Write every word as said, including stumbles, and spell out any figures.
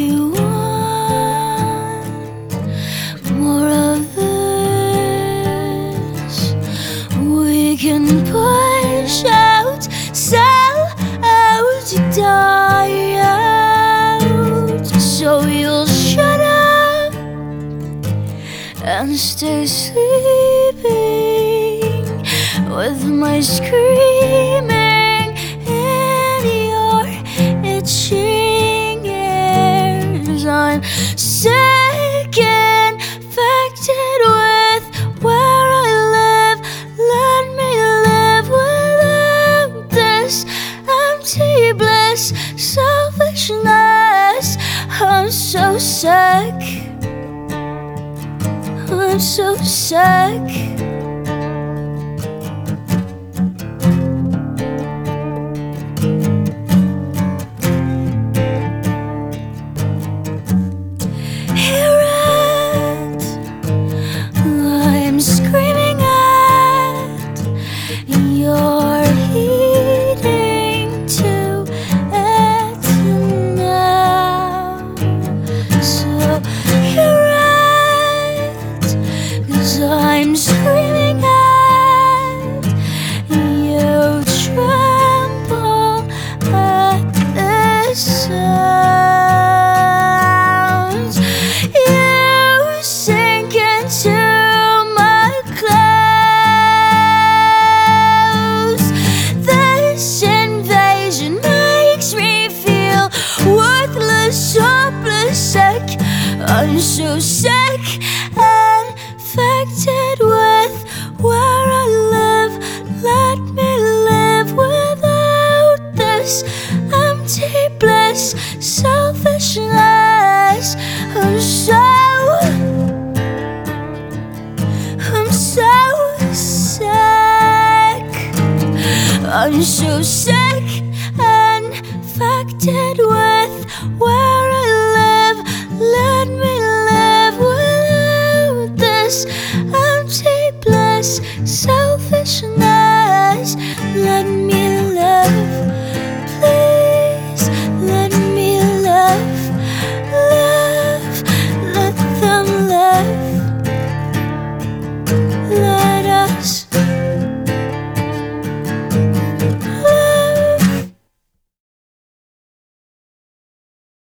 you want more of this, we can push out, sell out, die out. So you'll shut up and stay sleeping with my screaming in your itching ears. I'm sick, infected with where I live. Let me live without this empty bliss, selfishness. I'm so sick, I'm so sick. Screaming at your heeding to it now. So you're right, 'cause I'm screaming at you. Tremble at this sound. You sink into sick. I'm so sick, infected with where I live. Let me live without this empty bliss, selfishness. I'm so, I'm so sick. I'm so sick.